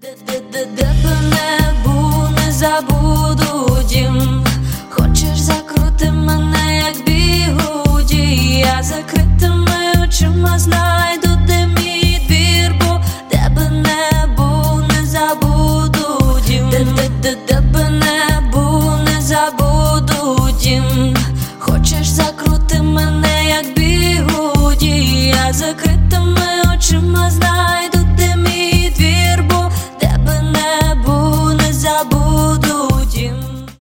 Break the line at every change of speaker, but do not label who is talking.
Де б не був, не забуду дім. Хочеш закрути мене, як бігуді, я закритими очима знайду, де мій двір, бо де б не був, не забуду дім. Де б не був, не забуду дім. Хочеш закрути мене, як бігуді, я закритими